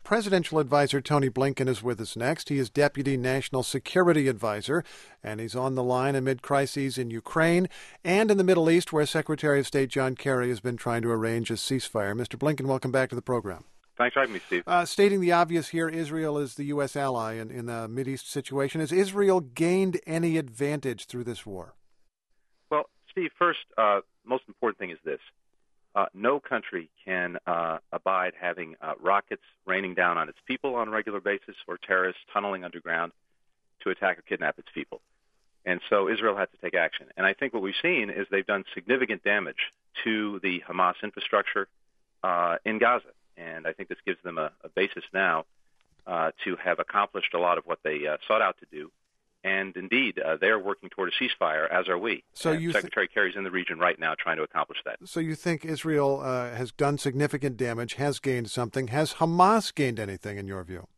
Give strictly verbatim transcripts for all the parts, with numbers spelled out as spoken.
Presidential Advisor Tony Blinken is with us next. He is Deputy National Security Advisor, and he's on the line amid crises in Ukraine and in the Middle East, where Secretary of State John Kerry has been trying to arrange a ceasefire. Mister Blinken, welcome back to the program. Thanks for having me, Steve. Uh, stating the obvious here, Israel is the U S ally in, in the Mideast situation. Has Israel gained any advantage through this war? Well, Steve, first, uh, most important thing is this. Uh, no country can uh, abide having uh, rockets raining down on its people on a regular basis or terrorists tunneling underground to attack or kidnap its people. And so Israel had to take action. And I think what we've seen is they've done significant damage to the Hamas infrastructure uh, in Gaza. And I think this gives them a, a basis now uh, to have accomplished a lot of what they uh, sought out to do. And indeed, uh, they're working toward a ceasefire, as are we. So and you Secretary th- Kerry's in the region right now trying to accomplish that. So you think Israel uh, has done significant damage, has gained something. Has Hamas gained anything, in your view?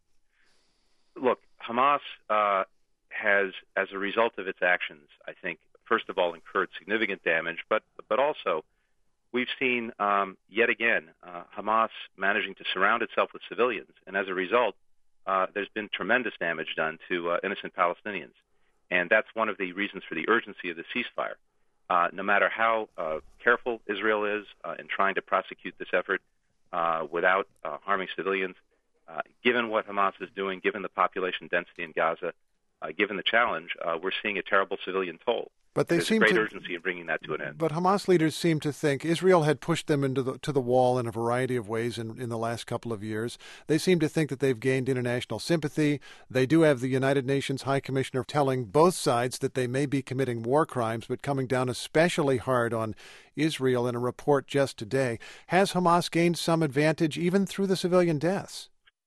Look, Hamas uh, has, as a result of its actions, I think, first of all, incurred significant damage, but but also we've seen um, yet again uh, Hamas managing to surround itself with civilians, and as a result, Uh, there's been tremendous damage done to uh, innocent Palestinians. And that's one of the reasons for the urgency of the ceasefire. Uh, no matter how uh, careful Israel is uh, in trying to prosecute this effort uh, without uh, harming civilians, uh, given what Hamas is doing, given the population density in Gaza, uh, given the challenge, uh, we're seeing a terrible civilian toll. But they There's seem great to, urgency in bringing that to an end. But Hamas leaders seem to think Israel had pushed them into the, to the wall in a variety of ways in, in the last couple of years. They seem to think that they've gained international sympathy. They do have the United Nations High Commissioner telling both sides that they may be committing war crimes, but coming down especially hard on Israel in a report just today. Has Hamas gained some advantage even through the civilian deaths?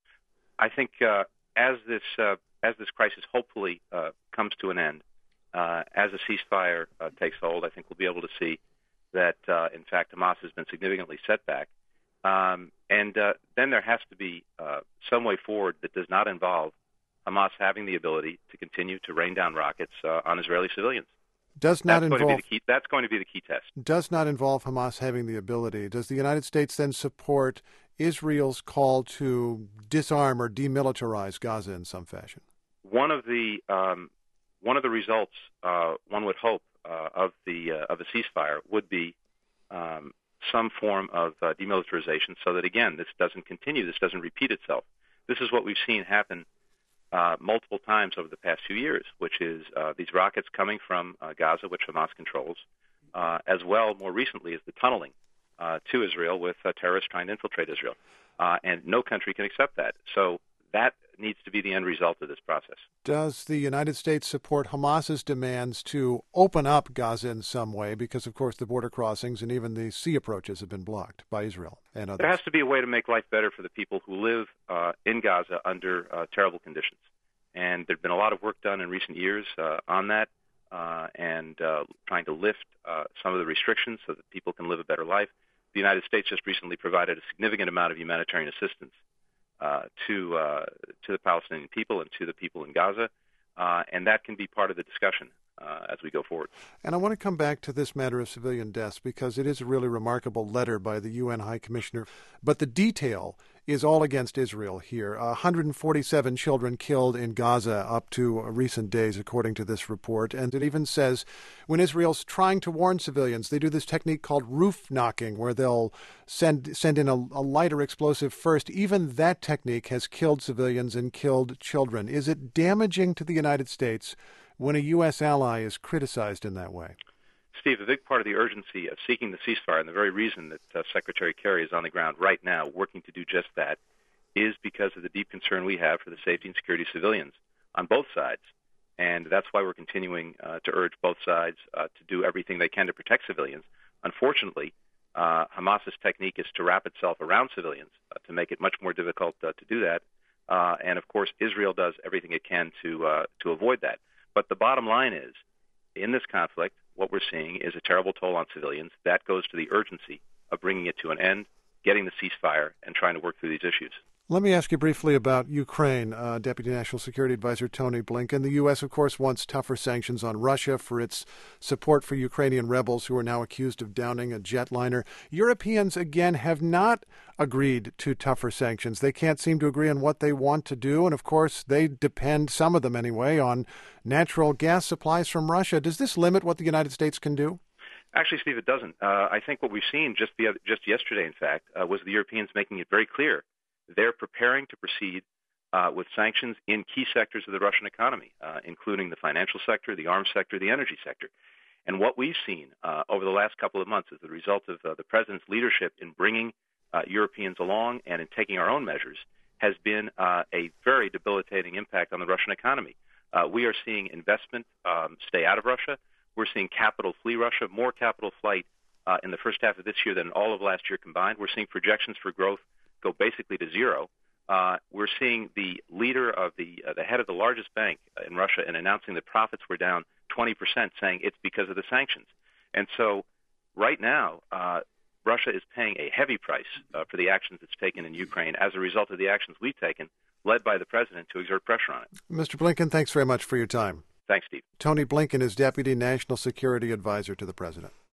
I think uh, as this uh, as this crisis hopefully uh, comes to an end, Uh, as a ceasefire uh, takes hold, I think we'll be able to see that, uh, in fact, Hamas has been significantly set back. Um, and uh, then there has to be uh, some way forward that does not involve Hamas having the ability to continue to rain down rockets uh, on Israeli civilians. Does not that's involve, going to be the key, that's going to be the key test. Does not involve Hamas having the ability. Does the United States then support Israel's call to disarm or demilitarize Gaza in some fashion? One of the um, One of the results, uh, one would hope, uh, of the uh, of a ceasefire would be um, some form of uh, demilitarization, so that again this doesn't continue, this doesn't repeat itself. This is what we've seen happen uh, multiple times over the past few years, which is uh, these rockets coming from uh, Gaza, which Hamas controls, uh, as well more recently as the tunneling uh, to Israel with uh, terrorists trying to infiltrate Israel, uh, and no country can accept that. So that needs to be the end result of this process. Does the United States support Hamas's demands to open up Gaza in some way? Because, of course, the border crossings and even the sea approaches have been blocked by Israel and others. There has to be a way to make life better for the people who live uh, in Gaza under uh, terrible conditions. And there's been a lot of work done in recent years uh, on that uh, and uh, trying to lift uh, some of the restrictions so that people can live a better life. The United States just recently provided a significant amount of humanitarian assistance Uh, to uh, to the Palestinian people and to the people in Gaza, uh, and that can be part of the discussion uh, as we go forward. And I want to come back to this matter of civilian deaths because it is a really remarkable letter by the U N High Commissioner, but the detail is all against Israel here. one hundred forty-seven children killed in Gaza up to recent days, according to this report. And it even says when Israel's trying to warn civilians, they do this technique called roof knocking, where they'll send send in a, a lighter explosive first. Even that technique has killed civilians and killed children. Is it damaging to the United States when a U S ally is criticized in that way? Steve, a big part of the urgency of seeking the ceasefire and the very reason that uh, Secretary Kerry is on the ground right now working to do just that is because of the deep concern we have for the safety and security of civilians on both sides. And that's why we're continuing uh, to urge both sides uh, to do everything they can to protect civilians. Unfortunately, uh, Hamas's technique is to wrap itself around civilians uh, to make it much more difficult uh, to do that. Uh, and, of course, Israel does everything it can to uh, to avoid that. But the bottom line is, in this conflict, what we're seeing is a terrible toll on civilians. That goes to the urgency of bringing it to an end, getting the ceasefire, and trying to work through these issues. Let me ask you briefly about Ukraine. Uh, Deputy National Security Advisor Tony Blinken. The U S, of course, wants tougher sanctions on Russia for its support for Ukrainian rebels who are now accused of downing a jetliner. Europeans, again, have not agreed to tougher sanctions. They can't seem to agree on what they want to do. And, of course, they depend, some of them anyway, on natural gas supplies from Russia. Does this limit what the United States can do? Actually, Steve, it doesn't. Uh, I think what we've seen just the other, just yesterday, in fact, uh, was the Europeans making it very clear they're preparing to proceed uh, with sanctions in key sectors of the Russian economy, uh, including the financial sector, the arms sector, the energy sector. And what we've seen uh, over the last couple of months as the result of uh, the president's leadership in bringing uh, Europeans along and in taking our own measures has been uh, a very debilitating impact on the Russian economy. Uh, we are seeing investment um, stay out of Russia. We're seeing capital flee Russia, more capital flight uh, in the first half of this year than all of last year combined. We're seeing projections for growth go basically to zero. Uh, we're seeing the leader of the uh, the head of the largest bank in Russia and announcing that profits were down twenty percent, saying it's because of the sanctions. And so right now, uh, Russia is paying a heavy price uh, for the actions it's taken in Ukraine as a result of the actions we've taken, led by the president, to exert pressure on it. Mister Blinken, thanks very much for your time. Thanks, Steve. Tony Blinken is Deputy National Security Advisor to the President.